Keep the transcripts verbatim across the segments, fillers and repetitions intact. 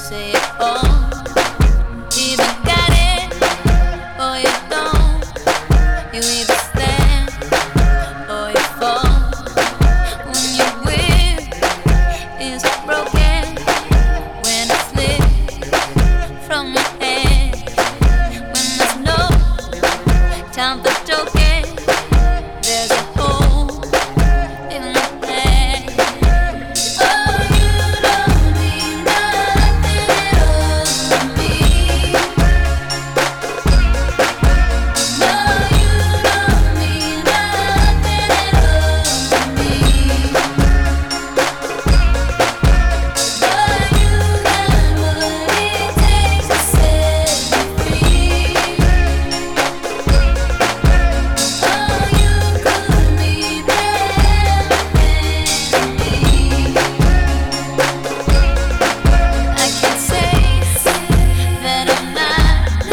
say it all. Either got it or you don't. You either stand or you fall. When your will is broken, when it's lit from your head, when there's no time for joking, there's a hole in the head. Oh, you don't mean nothing at all to me. No, you don't mean nothing at all to me. But you got what it takes to set me free. Oh, you could be better than me. I can say that I'm not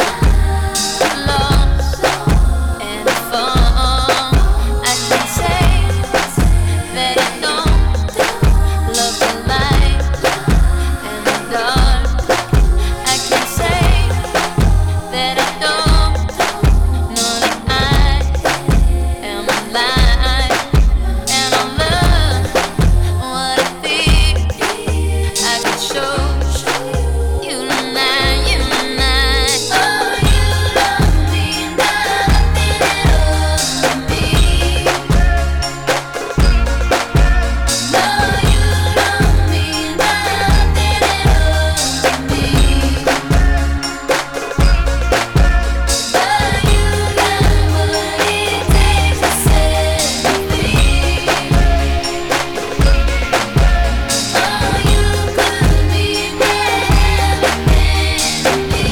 lost and found. I can say that I don't love the light and the dark. I can say that I don't know that I am alive and I love what I feel. I could show you tonight, you tonight. Oh, you don't mean nothing at all to me. No, you don't mean nothing at all to me. But you got what it takes to set me free. Oh, you could be better than me.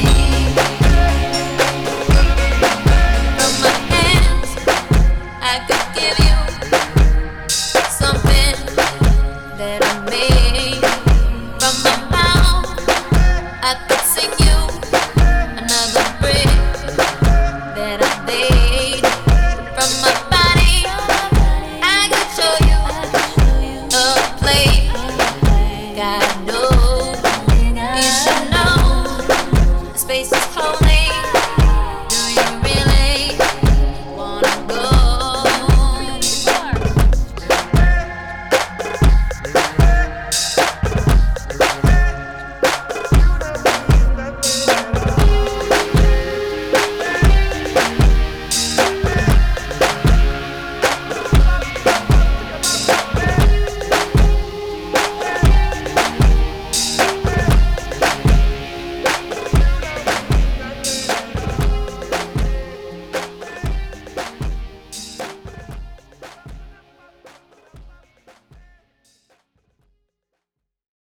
From my hands, I could give you something that I made. From my mouth, I could sing you another brick that I laid. From my body, I could show you a place. God knows you should know the space.